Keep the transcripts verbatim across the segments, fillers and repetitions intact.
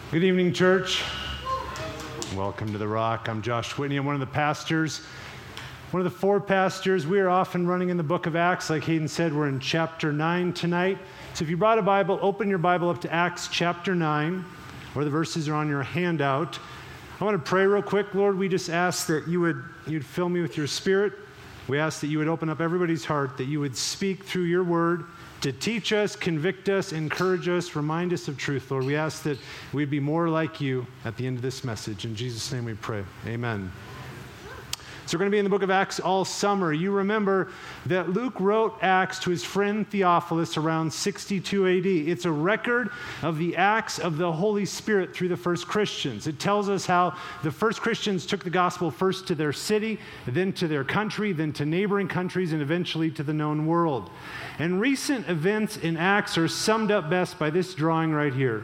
Good evening, church. Welcome to The Rock. I'm Josh Whitney. I'm one of the pastors, one of the four pastors. We are off and running in the book of Acts. Like Hayden said, we're in chapter nine tonight. So if you brought a Bible, open your Bible up to Acts chapter nine, where the verses are on your handout. I want to pray real quick. Lord, we just ask that you would you'd fill me with your Spirit. We ask that you would open up everybody's heart, that you would speak through your word to teach us, convict us, encourage us, remind us of truth, Lord. We ask that we'd be more like you at the end of this message. In Jesus' name we pray. Amen. So we're going to be in the book of Acts all summer. You remember that Luke wrote Acts to his friend Theophilus around sixty-two A D. It's a record of the acts of the Holy Spirit through the first Christians. It tells us how the first Christians took the gospel first to their city, then to their country, then to neighboring countries, and eventually to the known world. And recent events in Acts are summed up best by this drawing right here.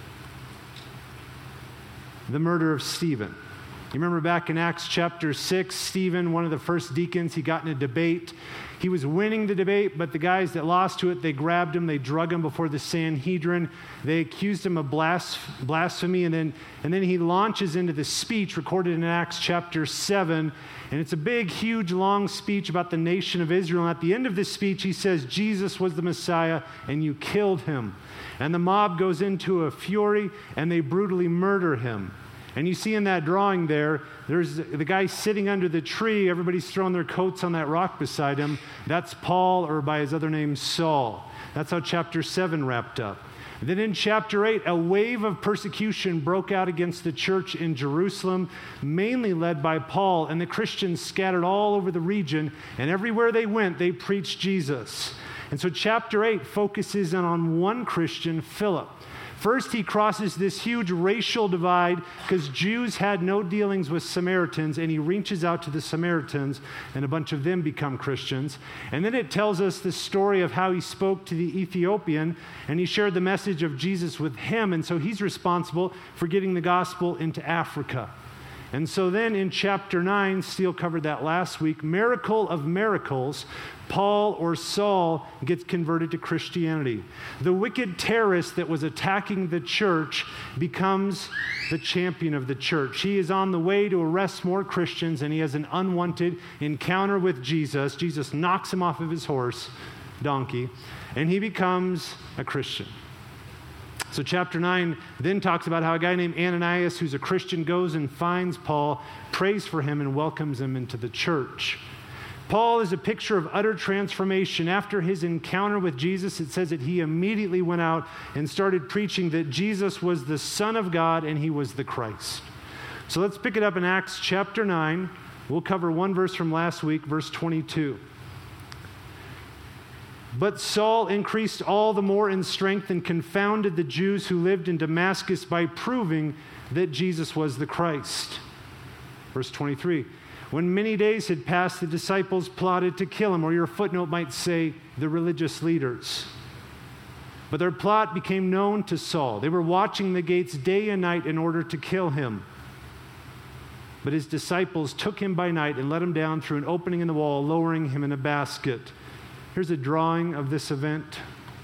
The murder of Stephen. You remember back in Acts chapter six, Stephen, one of the first deacons, he got in a debate. He was winning the debate, but the guys that lost to it, they grabbed him, they drug him before the Sanhedrin. They accused him of blas- blasphemy, and then, and then he launches into the speech recorded in Acts chapter seven. And it's a big, huge, long speech about the nation of Israel. And at the end of this speech, he says, Jesus was the Messiah, and you killed him. And the mob goes into a fury, and they brutally murder him. And you see in that drawing there, there's the guy sitting under the tree. Everybody's throwing their coats on that rock beside him. That's Paul, or by his other name, Saul. That's how chapter seven wrapped up. And then in chapter eight, a wave of persecution broke out against the church in Jerusalem, mainly led by Paul, and the Christians scattered all over the region, and everywhere they went, they preached Jesus. And so chapter eight focuses in on one Christian, Philip. First, he crosses this huge racial divide because Jews had no dealings with Samaritans, and he reaches out to the Samaritans, and a bunch of them become Christians. And then it tells us the story of how he spoke to the Ethiopian, and he shared the message of Jesus with him, and so he's responsible for getting the gospel into Africa. And so then in chapter nine, Steele covered that last week, miracle of miracles, Paul or Saul gets converted to Christianity. The wicked terrorist that was attacking the church becomes the champion of the church. He is on the way to arrest more Christians, and he has an unwanted encounter with Jesus. Jesus knocks him off of his horse, donkey, and he becomes a Christian. So chapter nine then talks about how a guy named Ananias, who's a Christian, goes and finds Paul, prays for him, and welcomes him into the church. Paul is a picture of utter transformation. After his encounter with Jesus, it says that he immediately went out and started preaching that Jesus was the Son of God and he was the Christ. So let's pick it up in Acts chapter nine. We'll cover one verse from last week, verse twenty-two. But Saul increased all the more in strength and confounded the Jews who lived in Damascus by proving that Jesus was the Christ. Verse twenty-three. When many days had passed, the disciples plotted to kill him, or your footnote might say, the religious leaders. But their plot became known to Saul. They were watching the gates day and night in order to kill him. But his disciples took him by night and let him down through an opening in the wall, lowering him in a basket. Here's a drawing of this event.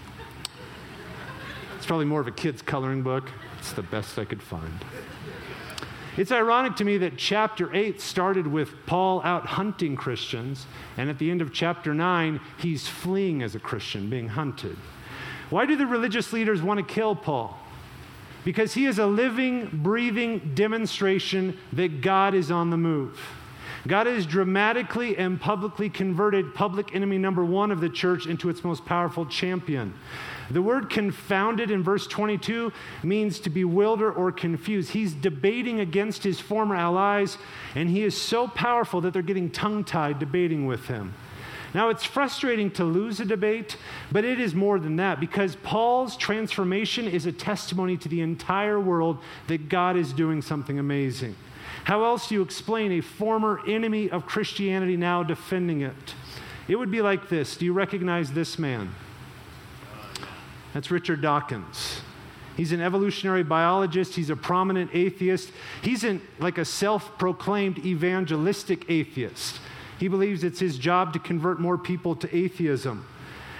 It's probably more of a kid's coloring book. It's the best I could find. It's ironic to me that chapter eight started with Paul out hunting Christians, and at the end of chapter nine, he's fleeing as a Christian, being hunted. Why do the religious leaders want to kill Paul? Because he is a living, breathing demonstration that God is on the move. God has dramatically and publicly converted public enemy number one of the church into its most powerful champion. The word confounded in verse twenty-two means to bewilder or confuse. He's debating against his former allies, and he is so powerful that they're getting tongue-tied debating with him. Now, it's frustrating to lose a debate, but it is more than that, because Paul's transformation is a testimony to the entire world that God is doing something amazing. How else do you explain a former enemy of Christianity now defending it? It would be like this. Do you recognize this man? That's Richard Dawkins. He's an evolutionary biologist. He's a prominent atheist. He's an, like a self-proclaimed evangelistic atheist. He believes it's his job to convert more people to atheism.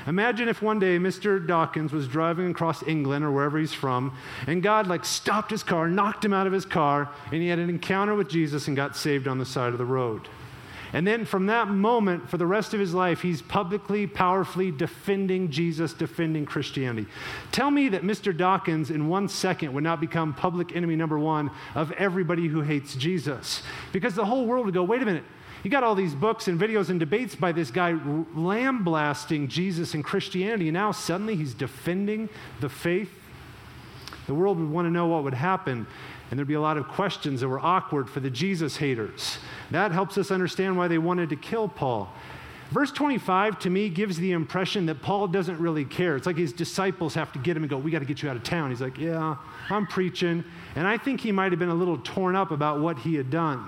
Imagine if one day Mister Dawkins was driving across England or wherever he's from, and God like stopped his car, knocked him out of his car, and he had an encounter with Jesus and got saved on the side of the road. And then from that moment, for the rest of his life, he's publicly, powerfully defending Jesus, defending Christianity. Tell me that Mister Dawkins in one second would not become public enemy number one of everybody who hates Jesus. Because the whole world would go, wait a minute, you got all these books and videos and debates by this guy lambasting Jesus and Christianity, and now suddenly he's defending the faith. The world would want to know what would happen, and there'd be a lot of questions that were awkward for the Jesus haters. That helps us understand why they wanted to kill Paul. Verse twenty-five, to me, gives the impression that Paul doesn't really care. It's like his disciples have to get him and go, we got to get you out of town. He's like, yeah, I'm preaching. And I think he might have been a little torn up about what he had done.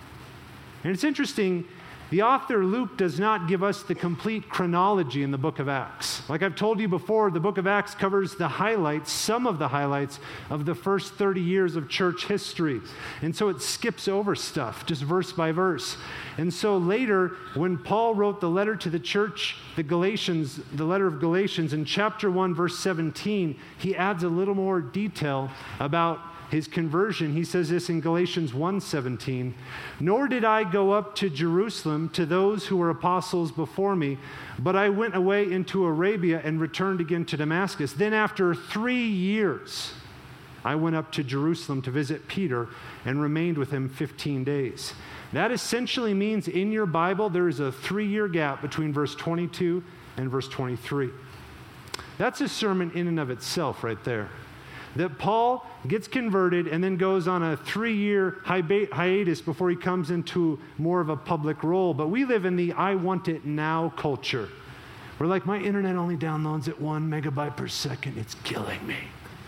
And it's interesting, the author Luke does not give us the complete chronology in the book of Acts. Like I've told you before, the book of Acts covers the highlights, some of the highlights of the first thirty years of church history. And so it skips over stuff, just verse by verse. And so later, when Paul wrote the letter to the church, the Galatians, the letter of Galatians, in chapter one, verse seventeen, he adds a little more detail about his conversion. He says this in Galatians one seventeen, nor did I go up to Jerusalem to those who were apostles before me, but I went away into Arabia and returned again to Damascus. Then after three years, I went up to Jerusalem to visit Peter and remained with him fifteen days. That essentially means in your Bible, there is a three-year gap between verse twenty-two and verse twenty-three. That's a sermon in and of itself right there. That Paul gets converted and then goes on a three-year hi- hiatus before he comes into more of a public role. But we live in the I want it now culture. We're like, my internet only downloads at one megabyte per second. It's killing me.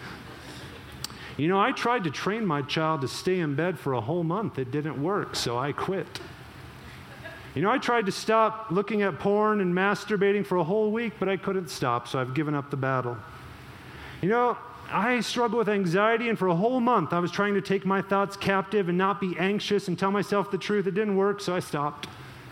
You know, I tried to train my child to stay in bed for a whole month. It didn't work, so I quit. You know, I tried to stop looking at porn and masturbating for a whole week, but I couldn't stop, so I've given up the battle. You know, I struggle with anxiety, and for a whole month I was trying to take my thoughts captive and not be anxious and tell myself the truth. It didn't work, so I stopped.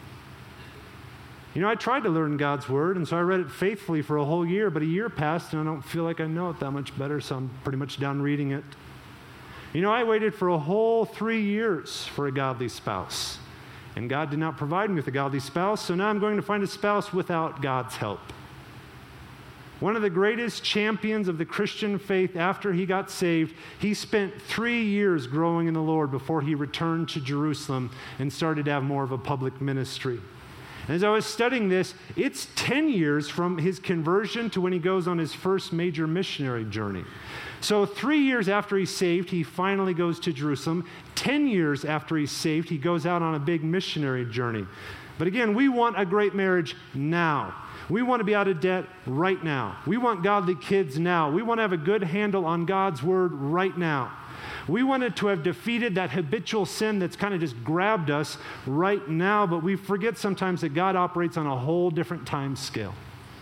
You know, I tried to learn God's word, and so I read it faithfully for a whole year, but a year passed, and I don't feel like I know it that much better, so I'm pretty much done reading it. You know, I waited for a whole three years for a godly spouse, and God did not provide me with a godly spouse, so now I'm going to find a spouse without God's help. One of the greatest champions of the Christian faith after he got saved, he spent three years growing in the Lord before he returned to Jerusalem and started to have more of a public ministry. And as I was studying this, it's ten years from his conversion to when he goes on his first major missionary journey. So three years after he's saved, he finally goes to Jerusalem. Ten years after he's saved, he goes out on a big missionary journey. But again, we want a great marriage now. We want to be out of debt right now. We want godly kids now. We want to have a good handle on God's word right now. We wanted to have defeated that habitual sin that's kind of just grabbed us right now, but we forget sometimes that God operates on a whole different time scale.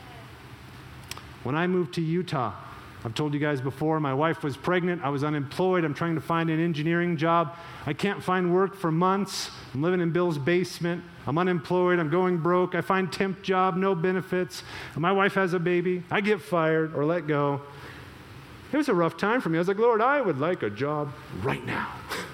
When I moved to Utah, I've told you guys before, my wife was pregnant. I was unemployed. I'm trying to find an engineering job. I can't find work for months. I'm living in Bill's basement. I'm unemployed. I'm going broke. I find temp job, no benefits. My wife has a baby. I get fired or let go. It was a rough time for me. I was like, Lord, I would like a job right now.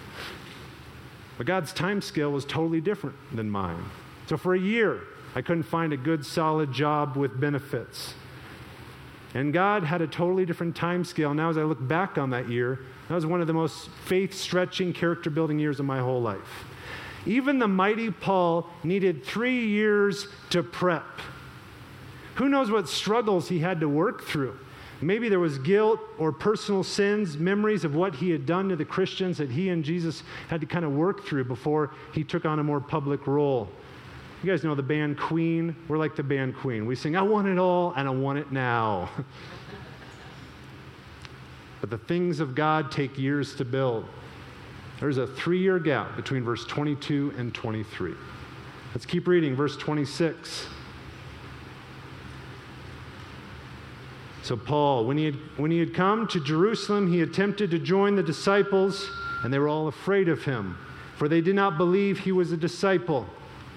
But God's time scale was totally different than mine. So for a year, I couldn't find a good, solid job with benefits. And God had a totally different time scale. Now as I look back on that year, that was one of the most faith-stretching, character-building years of my whole life. Even the mighty Paul needed three years to prep. Who knows what struggles he had to work through? Maybe there was guilt or personal sins, memories of what he had done to the Christians that he and Jesus had to kind of work through before he took on a more public role. You guys know the band Queen? We're like the band Queen. We sing, I want it all, and I want it now. But the things of God take years to build. There's a three-year gap between verse twenty-two and twenty-three. Let's keep reading, verse twenty-six. So Paul, when he had, when he had come to Jerusalem, he attempted to join the disciples, and they were all afraid of him, for they did not believe he was a disciple.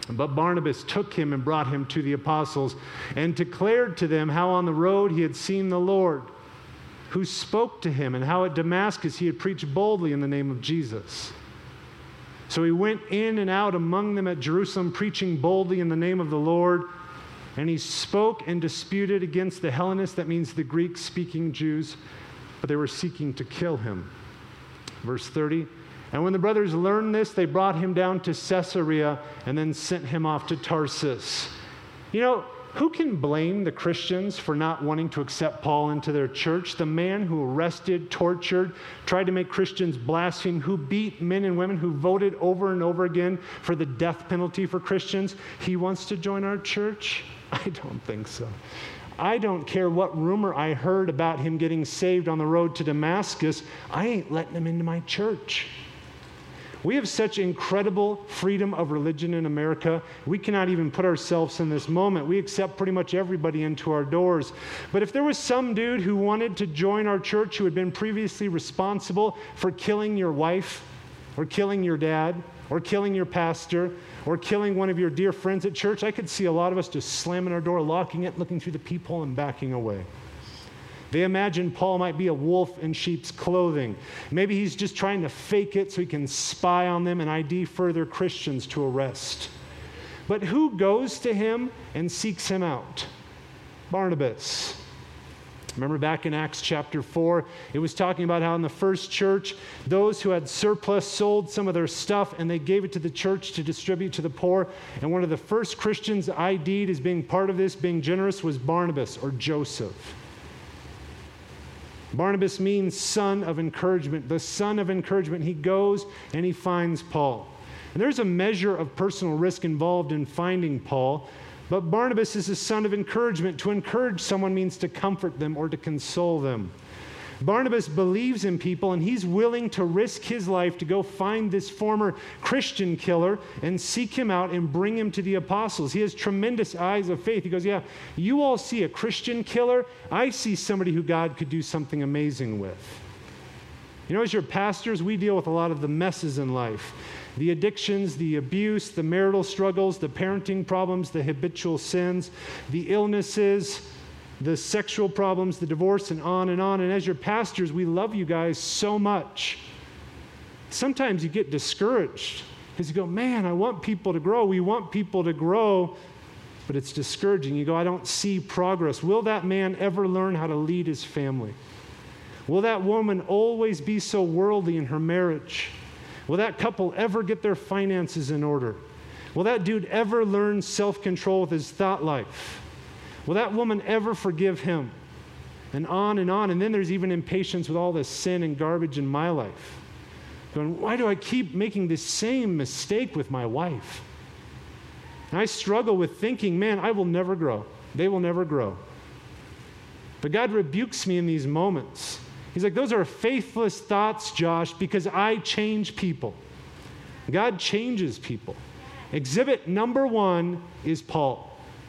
But Barnabas took him and brought him to the apostles and declared to them how on the road he had seen the Lord, who spoke to him, and how at Damascus he had preached boldly in the name of Jesus. So he went in and out among them at Jerusalem, preaching boldly in the name of the Lord. And he spoke and disputed against the Hellenists, that means the Greek-speaking Jews, but they were seeking to kill him. Verse thirty, and when the brothers learned this, they brought him down to Caesarea and then sent him off to Tarsus. You know, who can blame the Christians for not wanting to accept Paul into their church? The man who arrested, tortured, tried to make Christians blaspheme, who beat men and women, who voted over and over again for the death penalty for Christians, he wants to join our church? I don't think so. I don't care what rumor I heard about him getting saved on the road to Damascus. I ain't letting him into my church. We have such incredible freedom of religion in America. We cannot even put ourselves in this moment. We accept pretty much everybody into our doors. But if there was some dude who wanted to join our church who had been previously responsible for killing your wife, or killing your dad, or killing your pastor, or killing one of your dear friends at church, I could see a lot of us just slamming our door, locking it, looking through the peephole, and backing away. They imagine Paul might be a wolf in sheep's clothing. Maybe he's just trying to fake it so he can spy on them and I D further Christians to arrest. But who goes to him and seeks him out? Barnabas. Remember back in Acts chapter four, it was talking about how in the first church, those who had surplus sold some of their stuff and they gave it to the church to distribute to the poor. And one of the first Christians I D'd as being part of this, being generous, was Barnabas or Joseph. Barnabas means son of encouragement. The son of encouragement. He goes and he finds Paul. And there's a measure of personal risk involved in finding Paul, but Barnabas is a son of encouragement. To encourage someone means to comfort them or to console them. Barnabas believes in people, and he's willing to risk his life to go find this former Christian killer and seek him out and bring him to the apostles. He has tremendous eyes of faith. He goes, yeah, you all see a Christian killer. I see somebody who God could do something amazing with. You know, as your pastors, we deal with a lot of the messes in life. The addictions, the abuse, the marital struggles, the parenting problems, the habitual sins, the illnesses, the sexual problems, the divorce, and on and on. And as your pastors, we love you guys so much. Sometimes you get discouraged because you go, man, I want people to grow. We want people to grow, but it's discouraging. You go, I don't see progress. Will that man ever learn how to lead his family? Will that woman always be so worldly in her marriage? Will that couple ever get their finances in order? Will that dude ever learn self-control with his thought life? Will that woman ever forgive him? And on and on. And then there's even impatience with all this sin and garbage in my life. Going, why do I keep making this same mistake with my wife? And I struggle with thinking, man, I will never grow. They will never grow. But God rebukes me in these moments. He's like, those are faithless thoughts, Josh, because I change people. God changes people. Exhibit number one is Paul.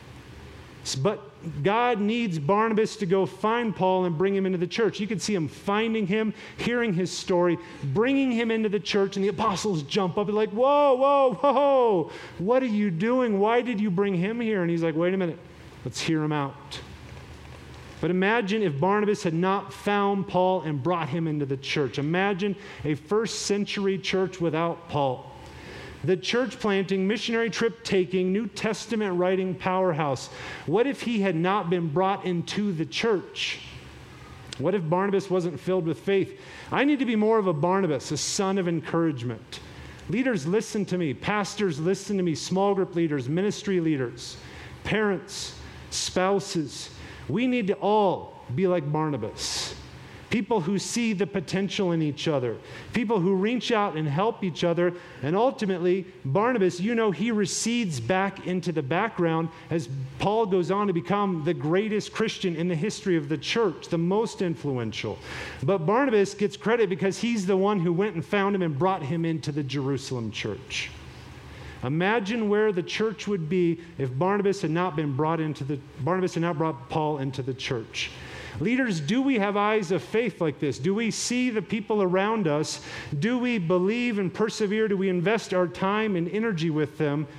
But God needs Barnabas to go find Paul and bring him into the church. You can see him finding him, hearing his story, bringing him into the church, and the apostles jump up and like, whoa, whoa, whoa, what are you doing? Why did you bring him here? And he's like, wait a minute, let's hear him out. But imagine if Barnabas had not found Paul and brought him into the church. Imagine a first century church without Paul. The church planting, missionary trip taking, New Testament writing powerhouse. What if he had not been brought into the church? What if Barnabas wasn't filled with faith? I need to be more of a Barnabas, a son of encouragement. Leaders, listen to me. Pastors, listen to me. Small group leaders, ministry leaders, parents, spouses. We need to all be like Barnabas. People who see the potential in each other. People who reach out and help each other. And ultimately, Barnabas, you know, he recedes back into the background as Paul goes on to become the greatest Christian in the history of the church, the most influential. But Barnabas gets credit because he's the one who went and found him and brought him into the Jerusalem church. Imagine where the church would be if Barnabas had not been brought into the, Barnabas had not brought Paul into the church. Leaders, do we have eyes of faith like this? Do we see the people around us? Do we believe and persevere? Do we invest our time and energy with them?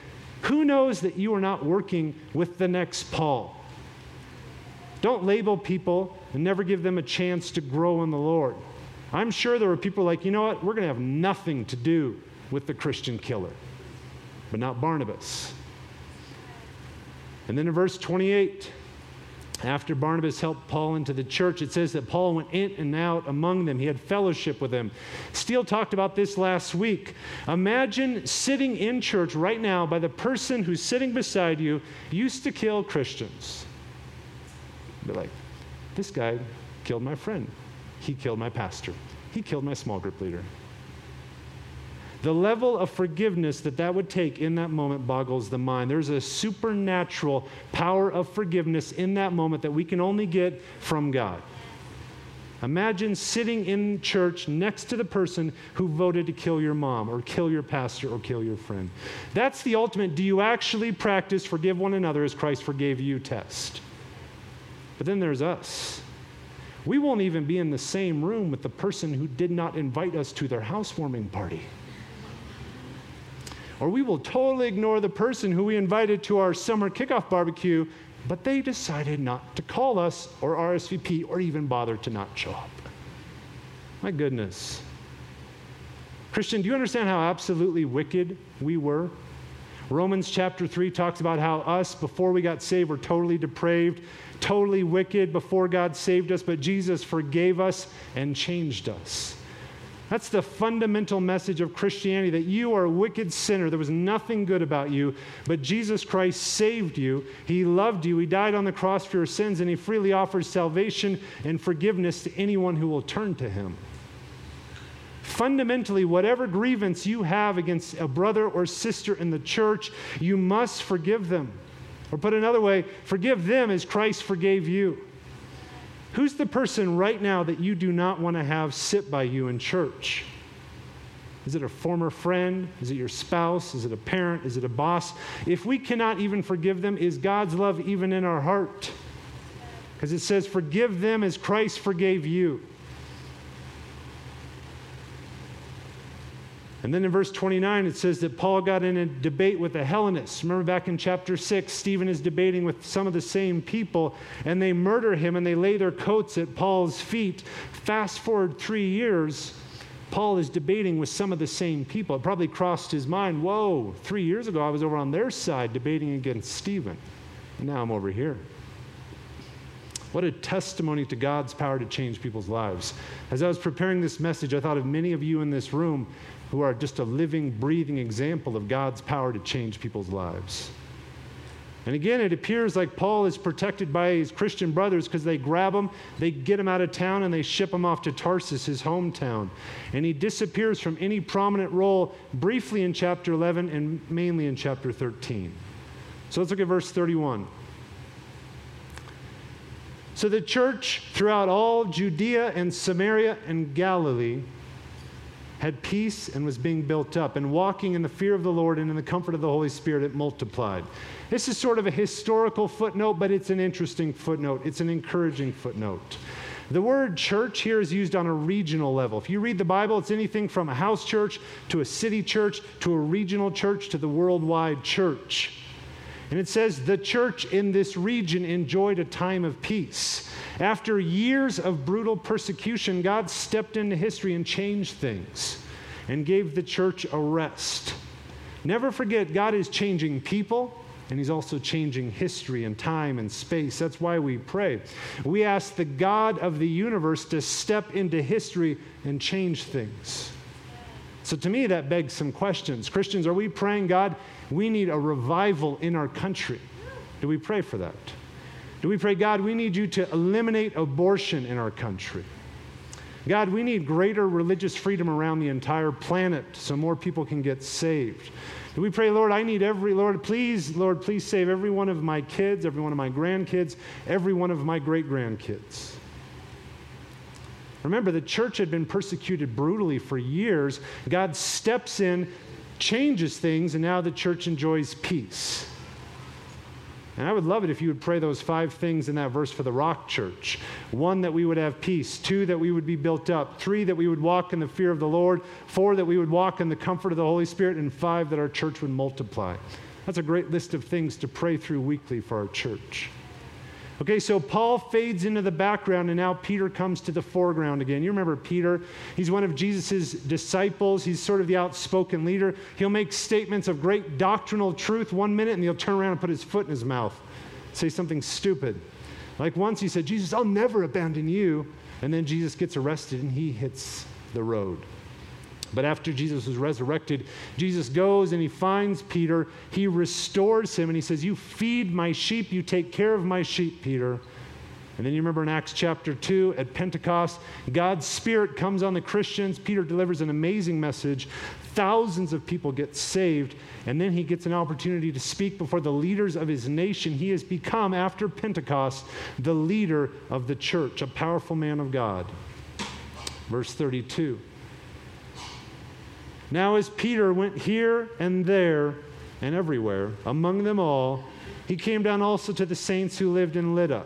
Who knows that you are not working with the next Paul? Don't label people and never give them a chance to grow in the Lord. I'm sure there were people like, you know what, we're going to have nothing to do with the Christian killer, but not Barnabas. And then in verse twenty-eight, after Barnabas helped Paul into the church, it says that Paul went in and out among them. He had fellowship with them. Steele talked about this last week. Imagine sitting in church right now by the person who's sitting beside you used to kill Christians. Be like, this guy killed my friend. He killed my pastor. He killed my small group leader. The level of forgiveness that that would take in that moment boggles the mind. There's a supernatural power of forgiveness in that moment that we can only get from God. Imagine sitting in church next to the person who voted to kill your mom or kill your pastor or kill your friend. That's the ultimate, do you actually practice forgive one another as Christ forgave you test? But then there's us. We won't even be in the same room with the person who did not invite us to their housewarming party. Or we will totally ignore the person who we invited to our summer kickoff barbecue, but they decided not to call us or R S V P or even bother to not show up. My goodness. Christian, do you understand how absolutely wicked we were? Romans chapter three talks about how us, before we got saved, were totally depraved, totally wicked before God saved us, but Jesus forgave us and changed us. That's the fundamental message of Christianity, that you are a wicked sinner. There was nothing good about you, but Jesus Christ saved you. He loved you. He died on the cross for your sins, and he freely offers salvation and forgiveness to anyone who will turn to him. Fundamentally, whatever grievance you have against a brother or sister in the church, you must forgive them. Or put another way, forgive them as Christ forgave you. Who's the person right now that you do not want to have sit by you in church? Is it a former friend? Is it your spouse? Is it a parent? Is it a boss? If we cannot even forgive them, is God's love even in our heart? Because it says, forgive them as Christ forgave you. And then in verse twenty-nine, it says that Paul got in a debate with the Hellenists. Remember back in chapter six, Stephen is debating with some of the same people, and they murder him, and they lay their coats at Paul's feet. Fast forward three years, Paul is debating with some of the same people. It probably crossed his mind, whoa, three years ago I was over on their side debating against Stephen, and now I'm over here. What a testimony to God's power to change people's lives. As I was preparing this message, I thought of many of you in this room who are just a living, breathing example of God's power to change people's lives. And again, it appears like Paul is protected by his Christian brothers because they grab him, they get him out of town, and they ship him off to Tarsus, his hometown. And he disappears from any prominent role briefly in chapter eleven and mainly in chapter thirteen. So let's look at verse thirty-one. So the church throughout all Judea and Samaria and Galilee had peace and was being built up, and walking in the fear of the Lord and in the comfort of the Holy Spirit, it multiplied. This is sort of a historical footnote, but it's an interesting footnote. It's an encouraging footnote. The word church here is used on a regional level. If you read the Bible, it's anything from a house church to a city church to a regional church to the worldwide church. And it says the church in this region enjoyed a time of peace. After years of brutal persecution, God stepped into history and changed things and gave the church a rest. Never forget, God is changing people, and he's also changing history and time and space. That's why we pray. We ask the God of the universe to step into history and change things. So to me, that begs some questions. Christians, are we praying, God, we need a revival in our country? Do we pray for that? Do we pray, God, we need you to eliminate abortion in our country? God, we need greater religious freedom around the entire planet so more people can get saved. Do we pray, Lord, I need every, Lord, please, Lord, please save every one of my kids, every one of my grandkids, every one of my great-grandkids. Remember, the church had been persecuted brutally for years. God steps in, changes things, and now the church enjoys peace. And I would love it if you would pray those five things in that verse for the Rock Church. One, that we would have peace. Two, that we would be built up. Three, that we would walk in the fear of the Lord. Four, that we would walk in the comfort of the Holy Spirit. And five, that our church would multiply. That's a great list of things to pray through weekly for our church. Okay, so Paul fades into the background, and now Peter comes to the foreground again. You remember Peter? He's one of Jesus' disciples. He's sort of the outspoken leader. He'll make statements of great doctrinal truth one minute, and he'll turn around and put his foot in his mouth, say something stupid. Like once he said, Jesus, I'll never abandon you. And then Jesus gets arrested, and he hits the road. But after Jesus was resurrected, Jesus goes and he finds Peter. He restores him and he says, you feed my sheep, you take care of my sheep, Peter. And then you remember in Acts chapter two at Pentecost, God's Spirit comes on the Christians. Peter delivers an amazing message. Thousands of people get saved. And then he gets an opportunity to speak before the leaders of his nation. He has become, after Pentecost, the leader of the church, a powerful man of God. Verse thirty-two. Now as Peter went here and there and everywhere, among them all, he came down also to the saints who lived in Lydda.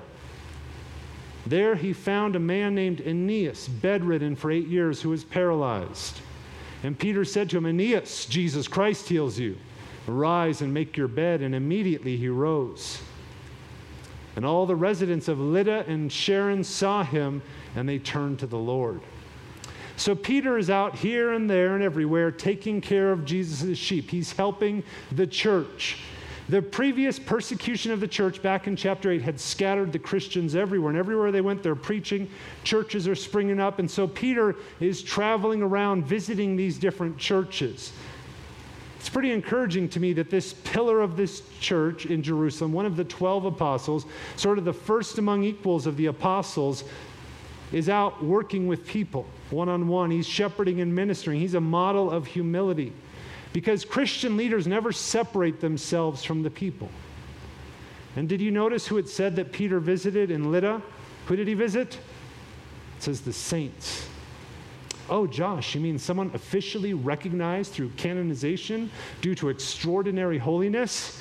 There he found a man named Aeneas, bedridden for eight years, who was paralyzed. And Peter said to him, Aeneas, Jesus Christ heals you. Arise and make your bed. And immediately he rose. And all the residents of Lydda and Sharon saw him, and they turned to the Lord. So Peter is out here and there and everywhere taking care of Jesus' sheep. He's helping the church. The previous persecution of the church back in chapter eight had scattered the Christians everywhere. And everywhere they went, they're preaching. Churches are springing up. And so Peter is traveling around visiting these different churches. It's pretty encouraging to me that this pillar of this church in Jerusalem, one of the twelve apostles, sort of the first among equals of the apostles, is out working with people one-on-one. He's shepherding and ministering. He's a model of humility because Christian leaders never separate themselves from the people. And did you notice who it said that Peter visited in Lydda? Who did he visit? It says the saints. Oh, Josh, you mean someone officially recognized through canonization due to extraordinary holiness?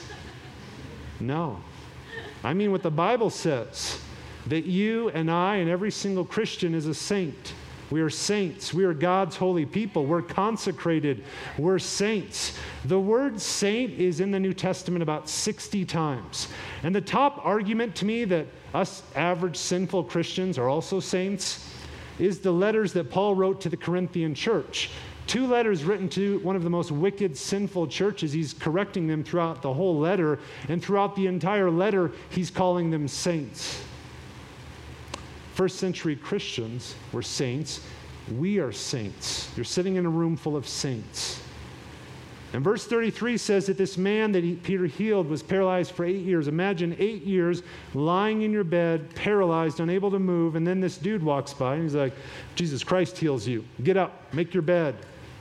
No. I mean what the Bible says. That you and I and every single Christian is a saint. We are saints. We are God's holy people. We're consecrated. We're saints. The word saint is in the New Testament about sixty times. And the top argument to me that us average sinful Christians are also saints is the letters that Paul wrote to the Corinthian church. Two letters written to one of the most wicked, sinful churches. He's correcting them throughout the whole letter. And throughout the entire letter, he's calling them saints. First century Christians were saints. We are saints. You're sitting in a room full of saints. And verse thirty-three says that this man that he, Peter healed was paralyzed for eight years. Imagine eight years lying in your bed, paralyzed, unable to move, and then this dude walks by and he's like, Jesus Christ heals you. Get up, make your bed.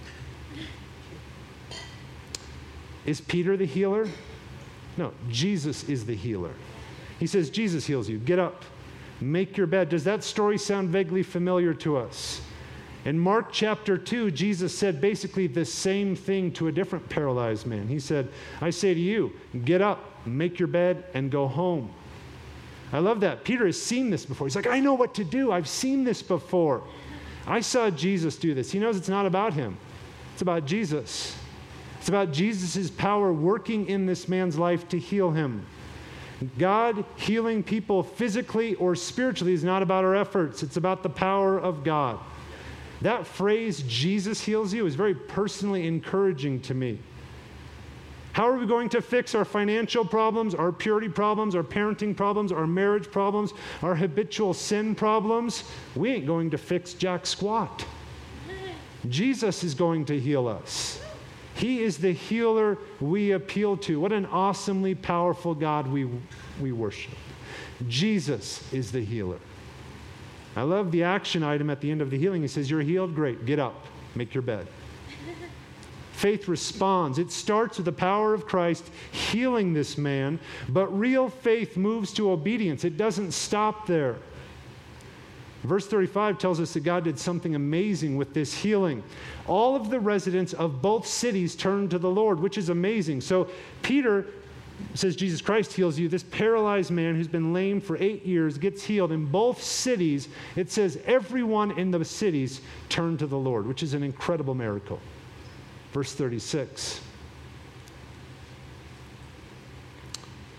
Is Peter the healer? No, Jesus is the healer. He says, Jesus heals you. Get up. Make your bed. Does that story sound vaguely familiar to us? In Mark chapter two, Jesus said basically the same thing to a different paralyzed man. He said, I say to you, get up, make your bed, and go home. I love that. Peter has seen this before. He's like, I know what to do. I've seen this before. I saw Jesus do this. He knows it's not about him. It's about Jesus. It's about Jesus' power working in this man's life to heal him. God healing people physically or spiritually is not about our efforts. It's about the power of God. That phrase, Jesus heals you, is very personally encouraging to me. How are we going to fix our financial problems, our purity problems, our parenting problems, our marriage problems, our habitual sin problems? We ain't going to fix jack squat. Jesus is going to heal us. He is the healer we appeal to. What an awesomely powerful God we, we worship. Jesus is the healer. I love the action item at the end of the healing. He says, you're healed? Great. Get up. Make your bed. Faith responds. It starts with the power of Christ healing this man, but real faith moves to obedience. It doesn't stop there. Verse thirty-five tells us that God did something amazing with this healing. All of the residents of both cities turned to the Lord, which is amazing. So Peter says Jesus Christ heals you. This paralyzed man who's been lame for eight years gets healed. In both cities, it says everyone in the cities turned to the Lord, which is an incredible miracle. Verse thirty-six.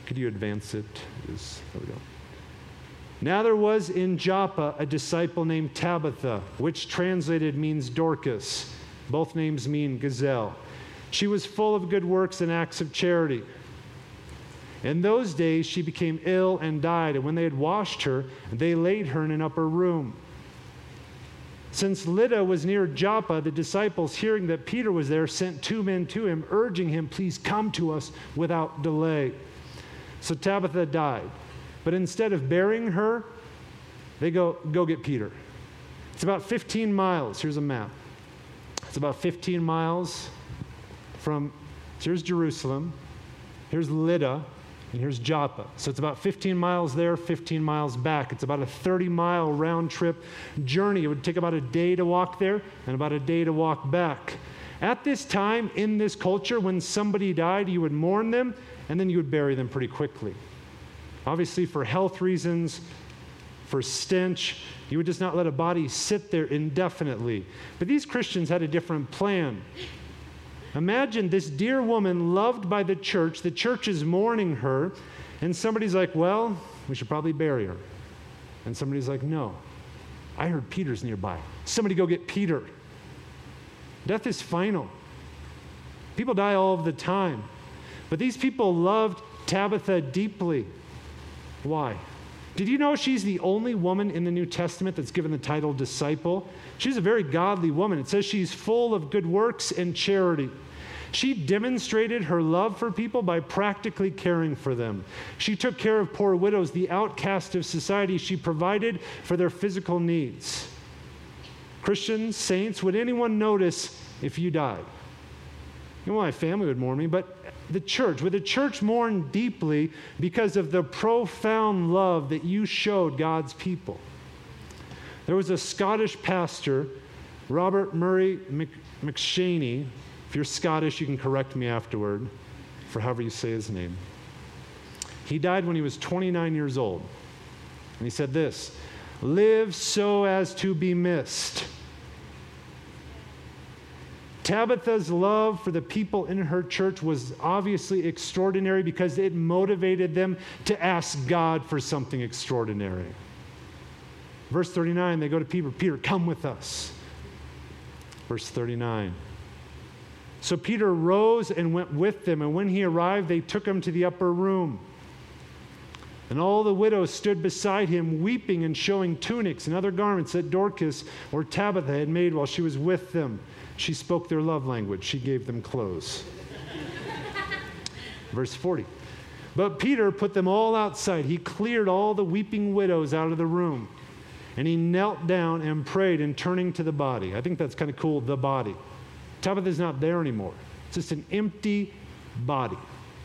Could you advance it? Yes, there we go. Now there was in Joppa a disciple named Tabitha, which translated means Dorcas. Both names mean gazelle. She was full of good works and acts of charity. In those days she became ill and died, and when they had washed her, they laid her in an upper room. Since Lydda was near Joppa, the disciples, hearing that Peter was there, sent two men to him, urging him, "Please come to us without delay." So Tabitha died. But instead of burying her, they go, go get Peter. It's about fifteen miles. Here's a map. It's about fifteen miles from, so here's Jerusalem, here's Lydda, and here's Joppa. So it's about fifteen miles there, fifteen miles back. It's about a thirty-mile round-trip journey. It would take about a day to walk there and about a day to walk back. At this time, in this culture, when somebody died, you would mourn them, and then you would bury them pretty quickly. Obviously, for health reasons, for stench, you would just not let a body sit there indefinitely. But these Christians had a different plan. Imagine this dear woman loved by the church. The church is mourning her, and somebody's like, "Well, we should probably bury her." And somebody's like, "No, I heard Peter's nearby. Somebody go get Peter." Death is final. People die all of the time. But these people loved Tabitha deeply. Why? Did you know she's the only woman in the New Testament that's given the title disciple? She's a very godly woman. It says she's full of good works and charity. She demonstrated her love for people by practically caring for them. She took care of poor widows, the outcast of society. She provided for their physical needs. Christians, saints, would anyone notice if you died? You know, my family would mourn me, but the church, would the church mourn deeply because of the profound love that you showed God's people? There was a Scottish pastor, Robert Murray Mc, McShaney. If you're Scottish, you can correct me afterward for however you say his name. He died when he was twenty-nine years old. And he said this, "Live so as to be missed." Tabitha's love for the people in her church was obviously extraordinary because it motivated them to ask God for something extraordinary. Verse thirty-nine, they go to Peter, "Peter, come with us." Verse thirty-nine. So Peter rose and went with them, and when he arrived, they took him to the upper room. And all the widows stood beside him, weeping and showing tunics and other garments that Dorcas or Tabitha had made while she was with them. She spoke their love language. She gave them clothes. Verse forty. But Peter put them all outside. He cleared all the weeping widows out of the room. And he knelt down and prayed, and turning to the body. I think that's kind of cool, the body. Tabitha's not there anymore. It's just an empty body.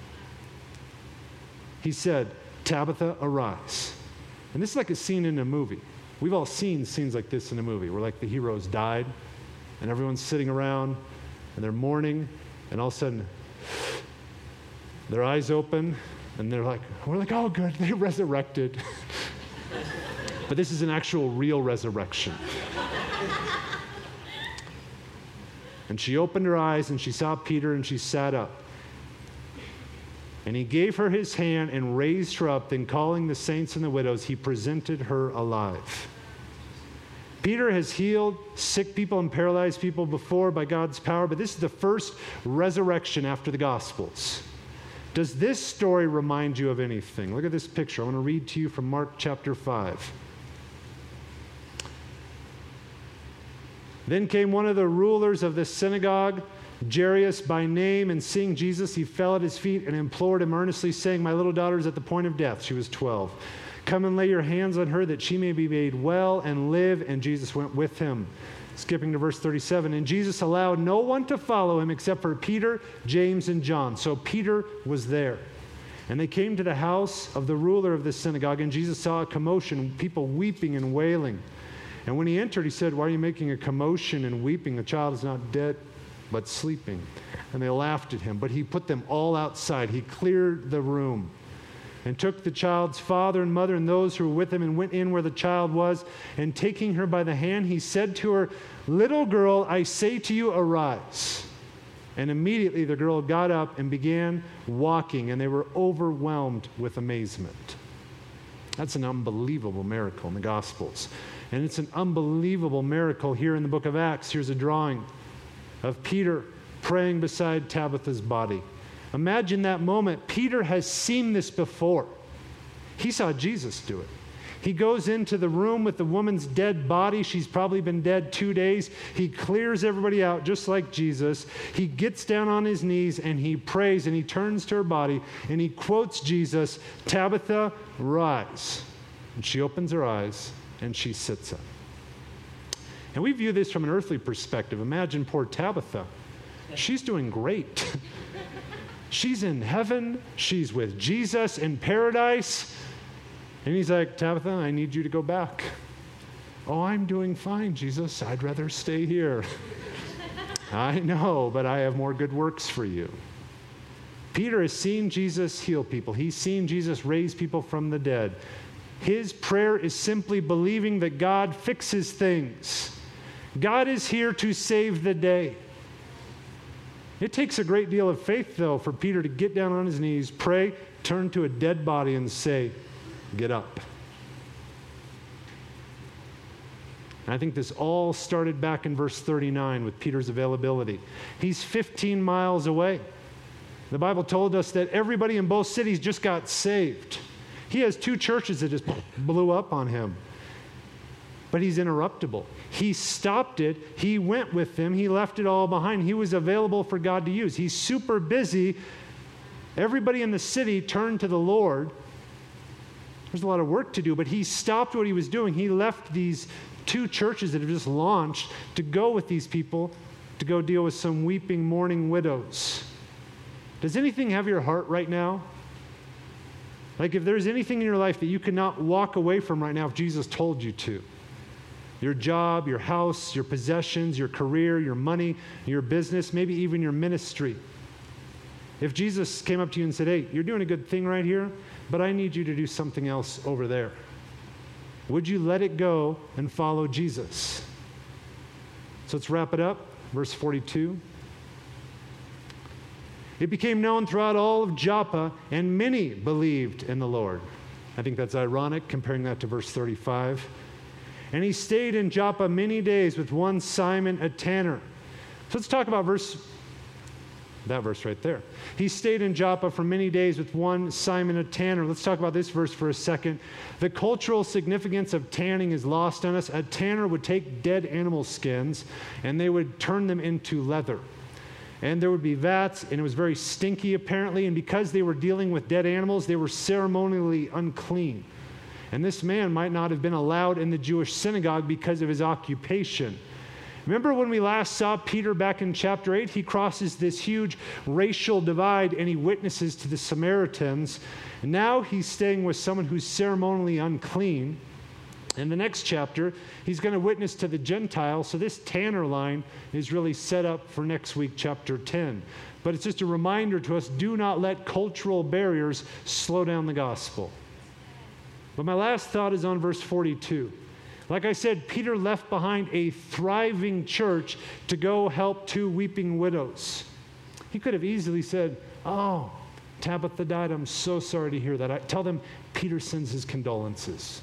He said, "Tabitha, arise." And this is like a scene in a movie. We've all seen scenes like this in a movie where like the heroes died and everyone's sitting around and they're mourning, and all of a sudden their eyes open and they're like, we're like, "Oh good, they resurrected." But this is an actual real resurrection. And she opened her eyes and she saw Peter and she sat up. And he gave her his hand and raised her up. Then calling the saints and the widows, he presented her alive. Peter has healed sick people and paralyzed people before by God's power, but this is the first resurrection after the Gospels. Does this story remind you of anything? Look at this picture. I want to read to you from Mark chapter five. Then came one of the rulers of the synagogue, Jairus by name, and seeing Jesus, he fell at his feet and implored him earnestly, saying, "My little daughter is at the point of death." She was twelve. "Come and lay your hands on her that she may be made well and live." And Jesus went with him. Skipping to verse thirty-seven. And Jesus allowed no one to follow him except for Peter, James, and John. So Peter was there. And they came to the house of the ruler of the synagogue, and Jesus saw a commotion, people weeping and wailing. And when he entered, he said, "Why are you making a commotion and weeping? The child is not dead, but sleeping." And they laughed at him. But he put them all outside. He cleared the room and took the child's father and mother and those who were with him and went in where the child was. And taking her by the hand, he said to her, "Little girl, I say to you, arise." And immediately the girl got up and began walking, and they were overwhelmed with amazement. That's an unbelievable miracle in the Gospels. And it's an unbelievable miracle here in the book of Acts. Here's a drawing of Peter praying beside Tabitha's body. Imagine that moment. Peter has seen this before. He saw Jesus do it. He goes into the room with the woman's dead body. She's probably been dead two days. He clears everybody out just like Jesus. He gets down on his knees and he prays and he turns to her body and he quotes Jesus, "Tabitha, rise." And she opens her eyes and she sits up. And we view this from an earthly perspective. Imagine poor Tabitha. She's doing great. She's in heaven. She's with Jesus in paradise. And he's like, "Tabitha, I need you to go back." "Oh, I'm doing fine, Jesus. I'd rather stay here." "I know, but I have more good works for you." Peter has seen Jesus heal people. He's seen Jesus raise people from the dead. His prayer is simply believing that God fixes things. God is here to save the day. It takes a great deal of faith, though, for Peter to get down on his knees, pray, turn to a dead body, and say, "Get up." And I think this all started back in verse thirty-nine with Peter's availability. He's fifteen miles away. The Bible told us that everybody in both cities just got saved. He has two churches that just blew up on him. But he's interruptible. He stopped it. He went with them. He left it all behind. He was available for God to use. He's super busy. Everybody in the city turned to the Lord. There's a lot of work to do, but he stopped what he was doing. He left these two churches that have just launched to go with these people to go deal with some weeping, mourning widows. Does anything have your heart right now? Like if there's anything in your life that you cannot walk away from right now if Jesus told you to. Your job, your house, your possessions, your career, your money, your business, maybe even your ministry. If Jesus came up to you and said, "Hey, you're doing a good thing right here, but I need you to do something else over there," would you let it go and follow Jesus? So let's wrap it up. Verse forty-two. It became known throughout all of Joppa, and many believed in the Lord. I think that's ironic, comparing that to verse thirty-five. And he stayed in Joppa many days with one Simon, a tanner. So let's talk about verse, that verse right there. He stayed in Joppa for many days with one Simon, a tanner. Let's talk about this verse for a second. The cultural significance of tanning is lost on us. A tanner would take dead animal skins and they would turn them into leather. And there would be vats, and it was very stinky apparently, and because they were dealing with dead animals, they were ceremonially unclean. And this man might not have been allowed in the Jewish synagogue because of his occupation. Remember when we last saw Peter back in chapter eight? He crosses this huge racial divide and he witnesses to the Samaritans. And now he's staying with someone who's ceremonially unclean. In the next chapter, he's going to witness to the Gentiles. So this tanner line is really set up for next week, chapter ten. But it's just a reminder to us, do not let cultural barriers slow down the gospel. But my last thought is on verse forty-two. Like I said, Peter left behind a thriving church to go help two weeping widows. He could have easily said, "Oh, Tabitha died. I'm so sorry to hear that." I tell them Peter sends his condolences.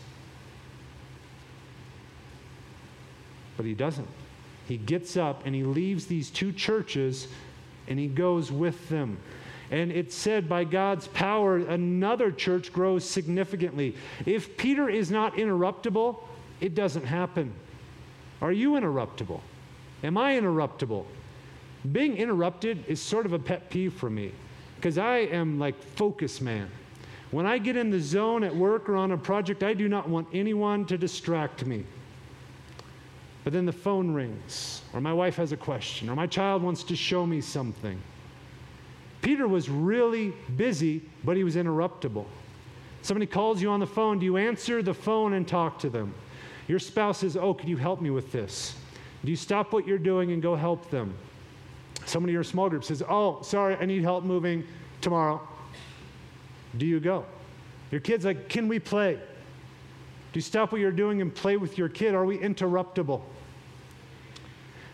But he doesn't. He gets up and he leaves these two churches and he goes with them. And it's said by God's power, another church grows significantly. If Peter is not interruptible, it doesn't happen. Are you interruptible? Am I interruptible? Being interrupted is sort of a pet peeve for me because I am like focus man. When I get in the zone at work or on a project, I do not want anyone to distract me. But then the phone rings, or my wife has a question, or my child wants to show me something. Peter was really busy, but he was interruptible. Somebody calls you on the phone. Do you answer the phone and talk to them? Your spouse says, "Oh, could you help me with this?" Do you stop what you're doing and go help them? Somebody in your small group says, "Oh, sorry, I need help moving tomorrow." Do you go? Your kid's like, "Can we play?" Do you stop what you're doing and play with your kid? Are we interruptible?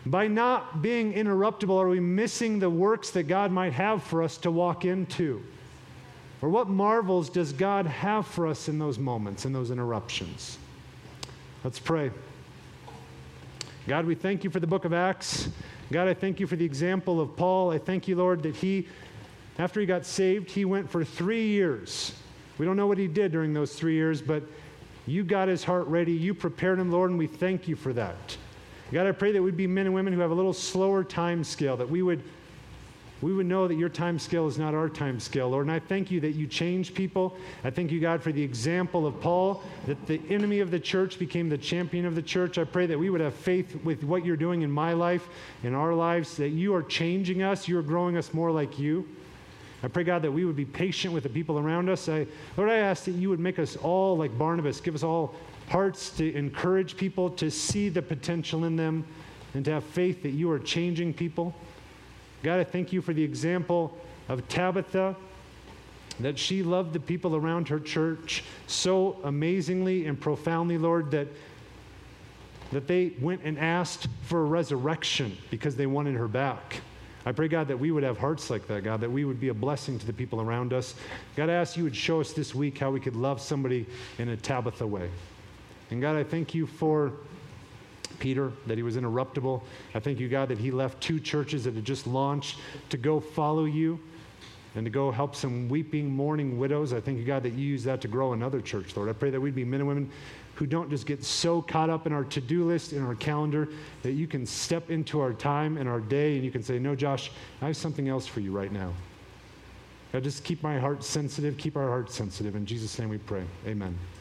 By not being interruptible, are we missing the works that God might have for us to walk into? Or what marvels does God have for us in those moments, in those interruptions? Let's pray. God, we thank you for the book of Acts. God, I thank you for the example of Paul. I thank you, Lord, that he, after he got saved, he went for three years. We don't know what he did during those three years, but you got his heart ready. You prepared him, Lord, and we thank you for that. God, I pray that we'd be men and women who have a little slower time scale, that we would we would know that your time scale is not our time scale, Lord. And I thank you that you change people. I thank you, God, for the example of Paul, that the enemy of the church became the champion of the church. I pray that we would have faith with what you're doing in my life, in our lives, that you are changing us, you are growing us more like you. I pray, God, that we would be patient with the people around us. I, Lord, I ask that you would make us all like Barnabas, give us all hearts to encourage people, to see the potential in them, and to have faith that you are changing people. God, I thank you for the example of Tabitha, that she loved the people around her church so amazingly and profoundly, Lord, that, that they went and asked for a resurrection because they wanted her back. I pray, God, that we would have hearts like that, God, that we would be a blessing to the people around us. God, I ask you would show us this week how we could love somebody in a Tabitha way. And God, I thank you for Peter, that he was interruptible. I thank you, God, that he left two churches that had just launched to go follow you and to go help some weeping, mourning widows. I thank you, God, that you use that to grow another church, Lord. I pray that we'd be men and women who don't just get so caught up in our to-do list, in our calendar, that you can step into our time and our day and you can say, no, Josh, I have something else for you right now. God, just keep my heart sensitive, keep our hearts sensitive. In Jesus' name we pray. Amen.